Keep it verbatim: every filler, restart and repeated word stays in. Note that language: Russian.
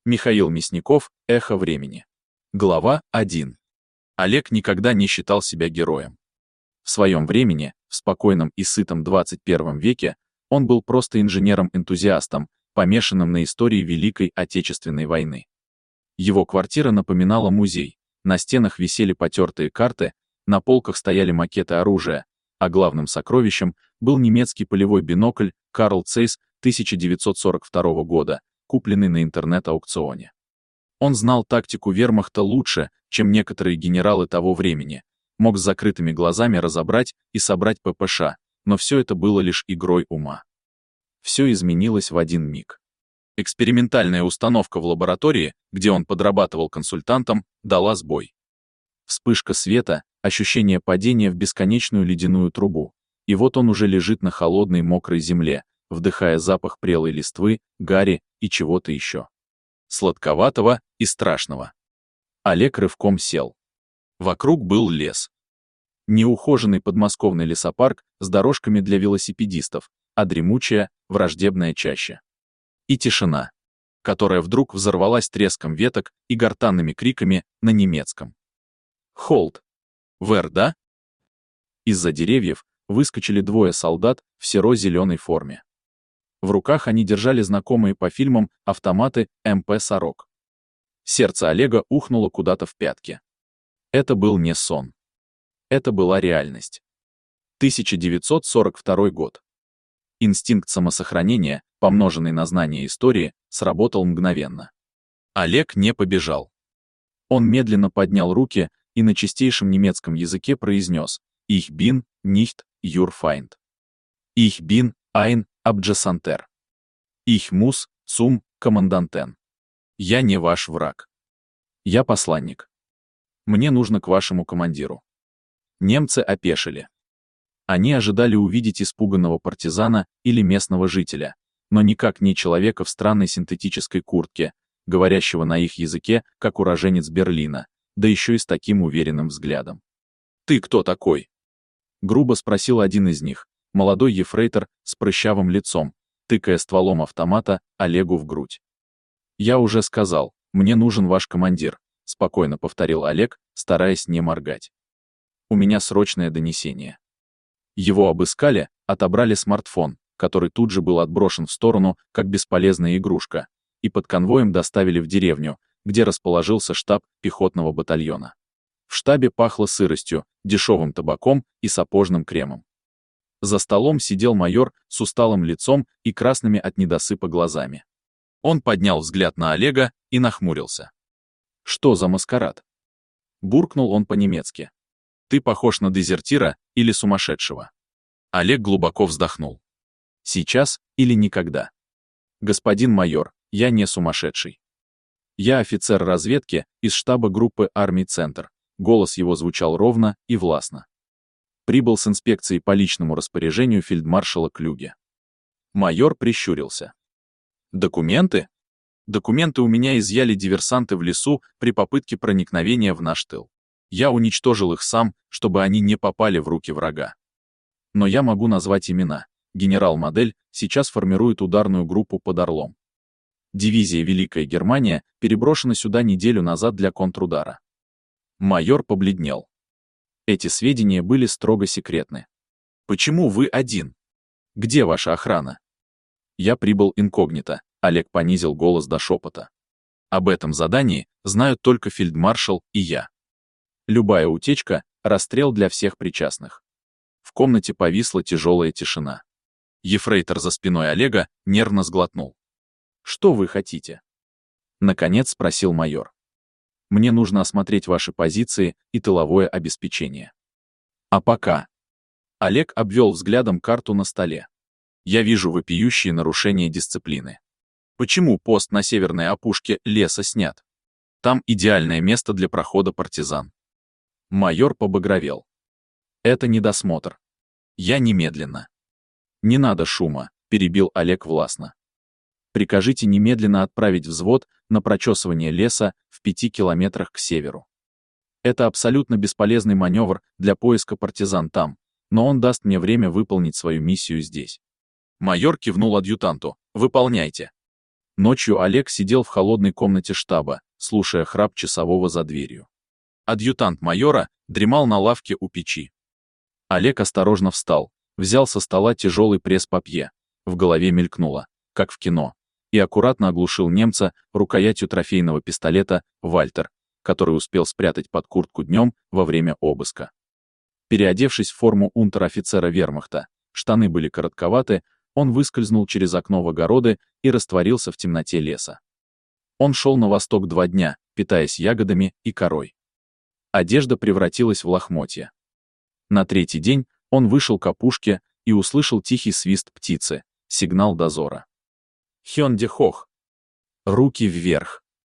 Михаил Мясников, «Эхо времени». Глава один. Олег никогда не считал себя героем. В своем времени, в спокойном и сытом двадцать первом веке, он был просто инженером-энтузиастом, помешанным на истории Великой Отечественной войны. Его квартира напоминала музей, на стенах висели потертые карты, на полках стояли макеты оружия, а главным сокровищем был немецкий полевой бинокль Карл Zeiss тысяча девятьсот сорок второго года, купленный на интернет-аукционе. Он знал тактику вермахта лучше, чем некоторые генералы того времени, мог с закрытыми глазами разобрать и собрать ППШ, но все это было лишь игрой ума. Все изменилось в один миг. Экспериментальная установка в лаборатории, где он подрабатывал консультантом, дала сбой. Вспышка света, ощущение падения в бесконечную ледяную трубу, и вот он уже лежит на холодной мокрой земле, вдыхая запах прелой листвы, гари и чего-то еще. Сладковатого и страшного. Олег рывком сел. Вокруг был лес. Неухоженный подмосковный лесопарк с дорожками для велосипедистов, а дремучая, враждебная чаща. И тишина, которая вдруг взорвалась треском веток и гортанными криками на немецком. «Холд! Вэр, да?» Из-за деревьев выскочили двое солдат в серо-зеленой форме. В руках они держали знакомые по фильмам автоматы эм пэ «Сорок». Сердце Олега ухнуло куда-то в пятки. Это был не сон. Это была реальность. тысяча девятьсот сорок второй год. Инстинкт самосохранения, помноженный на знание истории, сработал мгновенно. Олег не побежал. Он медленно поднял руки и на чистейшем немецком языке произнес «Ich bin nicht your Feind. Ich bin ein Abgesandter. Ich muss zum Kommandanten. Я не ваш враг. Я посланник. Мне нужно к вашему командиру». Немцы опешили. Они ожидали увидеть испуганного партизана или местного жителя, но никак не человека в странной синтетической куртке, говорящего на их языке, как уроженец Берлина, да еще и с таким уверенным взглядом. «Ты кто такой?» — грубо спросил один из них, молодой ефрейтор с прыщавым лицом, тыкая стволом автомата Олегу в грудь. «Я уже сказал, мне нужен ваш командир», — спокойно повторил Олег, стараясь не моргать. «У меня срочное донесение». Его обыскали, отобрали смартфон, который тут же был отброшен в сторону, как бесполезная игрушка, и под конвоем доставили в деревню, где расположился штаб пехотного батальона. В штабе пахло сыростью, дешевым табаком и сапожным кремом. За столом сидел майор с усталым лицом и красными от недосыпа глазами. Он поднял взгляд на Олега и нахмурился. «Что за маскарад?» Буркнул он по-немецки. «Ты похож на дезертира или сумасшедшего». Олег глубоко вздохнул. «Сейчас или никогда. Господин майор, я не сумасшедший. Я офицер разведки из штаба группы армий «Центр». Голос его звучал ровно и властно. Прибыл с инспекцией по личному распоряжению фельдмаршала Клюге». Майор прищурился. «Документы? Документы у меня изъяли диверсанты в лесу при попытке проникновения в наш тыл. Я уничтожил их сам, чтобы они не попали в руки врага. Но я могу назвать имена. Генерал Модель сейчас формирует ударную группу под Орлом. Дивизия Великая Германия переброшена сюда неделю назад для контрудара». Майор побледнел. Эти сведения были строго секретны. «Почему вы один? Где ваша охрана?» «Я прибыл инкогнито», — Олег понизил голос до шепота. «Об этом задании знают только фельдмаршал и я. Любая утечка — расстрел для всех причастных». В комнате повисла тяжелая тишина. Ефрейтор за спиной Олега нервно сглотнул. «Что вы хотите?» Наконец спросил майор. «Мне нужно осмотреть ваши позиции и тыловое обеспечение. А пока...» Олег обвел взглядом карту на столе. «Я вижу вопиющие нарушения дисциплины. Почему пост на северной опушке леса снят? Там идеальное место для прохода партизан». Майор побагровел. «Это недосмотр. Я немедленно». «Не надо шума», — перебил Олег властно. «Прикажите немедленно отправить взвод на прочесывание леса в пяти километрах к северу. Это абсолютно бесполезный маневр для поиска партизан там, но он даст мне время выполнить свою миссию здесь». Майор кивнул адъютанту. «Выполняйте». Ночью Олег сидел в холодной комнате штаба, слушая храп часового за дверью. Адъютант майора дремал на лавке у печи. Олег осторожно встал, взял со стола тяжелый пресс-папье, в голове мелькнуло, как в кино, и аккуратно оглушил немца рукоятью трофейного пистолета «Вальтер», который успел спрятать под куртку днем во время обыска. Переодевшись в форму унтер-офицера вермахта, штаны были коротковаты, он выскользнул через окно в огороды и растворился в темноте леса. Он шел на восток два дня, питаясь ягодами и корой. Одежда превратилась в лохмотья. На третий день он вышел к опушке и услышал тихий свист птицы, сигнал дозора. Хёнде-хох. Руки вверх.